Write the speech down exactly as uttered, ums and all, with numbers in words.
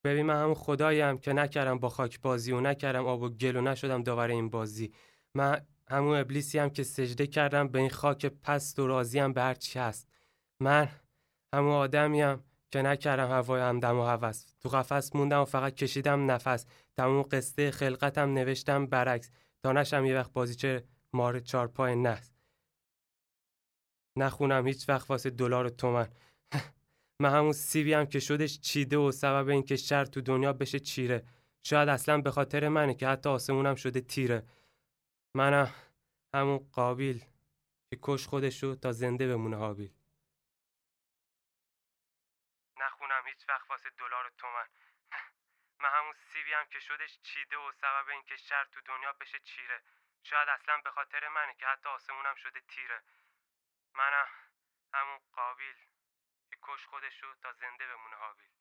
ببین من همون خداییم که نکردم با خاک بازی و نکردم آب و گل و نشدم داور این بازی. من همون ابلیسیم که سجده کردم به این خاک پست و راضیم به هر چی هست. من همون آدمیم که نکردم هوای همدم و هوس، تو قفس موندم و فقط کشیدم نفس. تموم قصه خلقتم نوشتم برعکس تا نشم یه وقت بازیچه مار چارپای نحس. نخونم هیچ وقت واسه دلار و تومن. من همون سیبیم که شدش چیده و سبب این که شر تو دنیا بشه چیره. شاید اصلا به خاطر منه که حتی آسمونم شده تیره. منم همون قابیل که کش خودشو تا زنده بمونه حابیل. نخونم هیچ وقت واسه دلار و تومن. من همون سیبیم که شدش چیده و سبب این که شر تو دنیا بشه چیره. شاید اصلا به خاطر منه که حتی آسمونم شده تیره. منم همون قابیل که کش خودشو تا زنده بمونه حابیل.